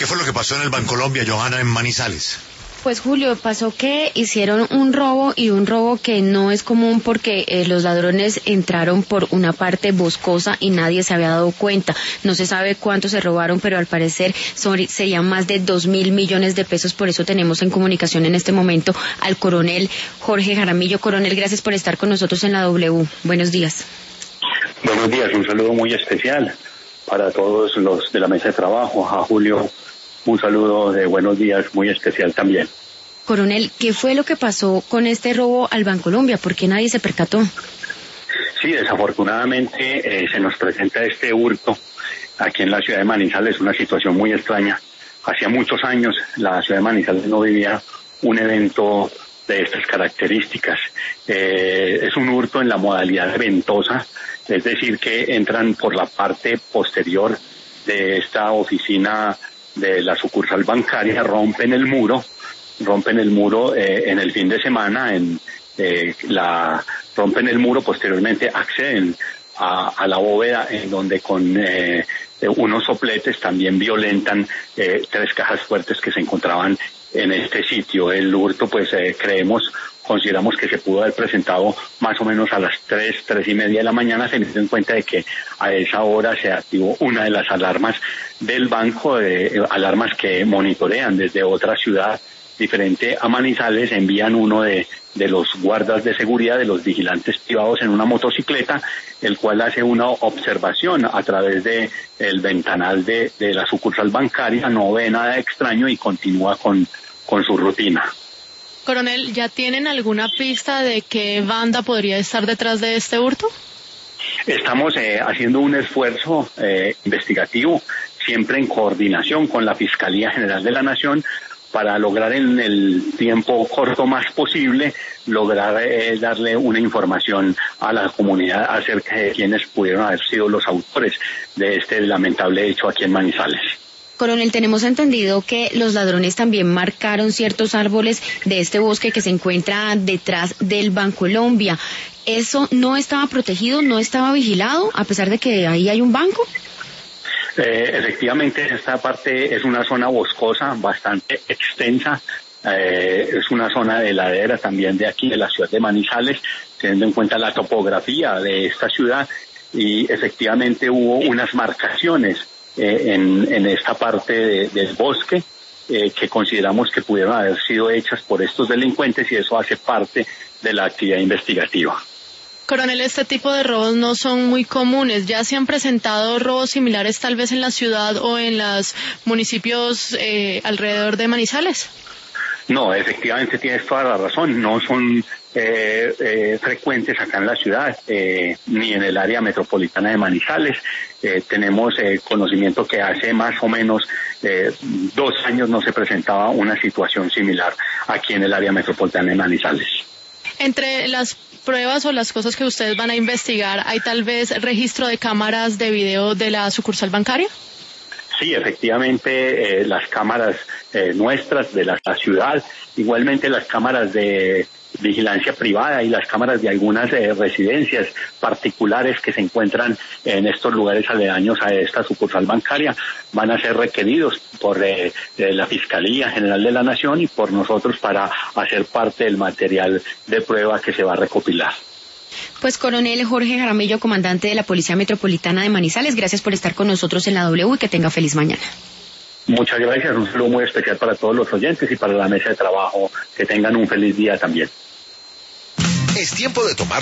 ¿Qué fue lo que pasó en el Bancolombia, Johanna, en Manizales? Pues Julio, pasó que hicieron un robo y un robo que no es común porque los ladrones entraron por una parte boscosa y nadie se había dado cuenta. No se sabe cuánto se robaron, pero al parecer serían más de 2.000 millones de pesos. Por eso tenemos en comunicación en este momento al coronel Jorge Jaramillo. Coronel, gracias por estar con nosotros en la W. Buenos días. Buenos días, un saludo muy especial para todos los de la mesa de trabajo. A Julio, un saludo de buenos días muy especial también. Coronel, ¿qué fue lo que pasó con este robo al Bancolombia? ¿Por qué nadie se percató? Sí, desafortunadamente se nos presenta este hurto aquí en la ciudad de Manizales, una situación muy extraña. Hacía muchos años la ciudad de Manizales no vivía un evento de estas características. Es un hurto en la modalidad de ventosa, es decir, que entran por la parte posterior de esta oficina de la sucursal bancaria, rompen el muro en el fin de semana, rompen el muro, posteriormente acceden a la bóveda en donde con unos sopletes también violentan 3 cajas fuertes que se encontraban en este sitio. El hurto, pues consideramos que se pudo haber presentado más o menos a las 3:30 de la mañana, teniendo en cuenta de que a esa hora se activó una de las alarmas del banco, alarmas que monitorean desde otra ciudad diferente a Manizales, envían uno de los guardas de seguridad, de los vigilantes privados en una motocicleta, el cual hace una observación a través de el ventanal de la sucursal bancaria, no ve nada extraño y continúa con su rutina. Coronel, ¿ya tienen alguna pista de qué banda podría estar detrás de este hurto? Estamos haciendo un esfuerzo investigativo, siempre en coordinación con la Fiscalía General de la Nación, para lograr en el tiempo corto más posible, lograr darle una información a la comunidad acerca de quienes pudieron haber sido los autores de este lamentable hecho aquí en Manizales. Coronel, tenemos entendido que los ladrones también marcaron ciertos árboles de este bosque que se encuentra detrás del Bancolombia. ¿Eso no estaba protegido, no estaba vigilado, a pesar de que ahí hay un banco? Efectivamente, esta parte es una zona boscosa bastante extensa, es una zona de ladera también de aquí, de la ciudad de Manizales, teniendo en cuenta la topografía de esta ciudad, y efectivamente hubo unas marcaciones en esta parte del bosque que consideramos que pudieron haber sido hechas por estos delincuentes, y eso hace parte de la actividad investigativa. Coronel, este tipo de robos no son muy comunes. ¿Ya se han presentado robos similares tal vez en la ciudad o en los municipios alrededor de Manizales? No, efectivamente tienes toda la razón. No son frecuentes acá en la ciudad, ni en el área metropolitana de Manizales. Tenemos conocimiento que hace más o menos 2 años no se presentaba una situación similar aquí en el área metropolitana de Manizales. Entre las pruebas o las cosas que ustedes van a investigar, ¿hay tal vez registro de cámaras de video de la sucursal bancaria? Sí, efectivamente, las cámaras nuestras de la ciudad, igualmente las cámaras de vigilancia privada y las cámaras de algunas residencias particulares que se encuentran en estos lugares aledaños a esta sucursal bancaria, van a ser requeridos por la Fiscalía General de la Nación y por nosotros para hacer parte del material de prueba que se va a recopilar. Pues coronel Jorge Jaramillo, comandante de la Policía Metropolitana de Manizales, gracias por estar con nosotros en la W y que tenga feliz mañana. Muchas gracias, un saludo muy especial para todos los oyentes y para la mesa de trabajo. Que tengan un feliz día también. Es tiempo de tomar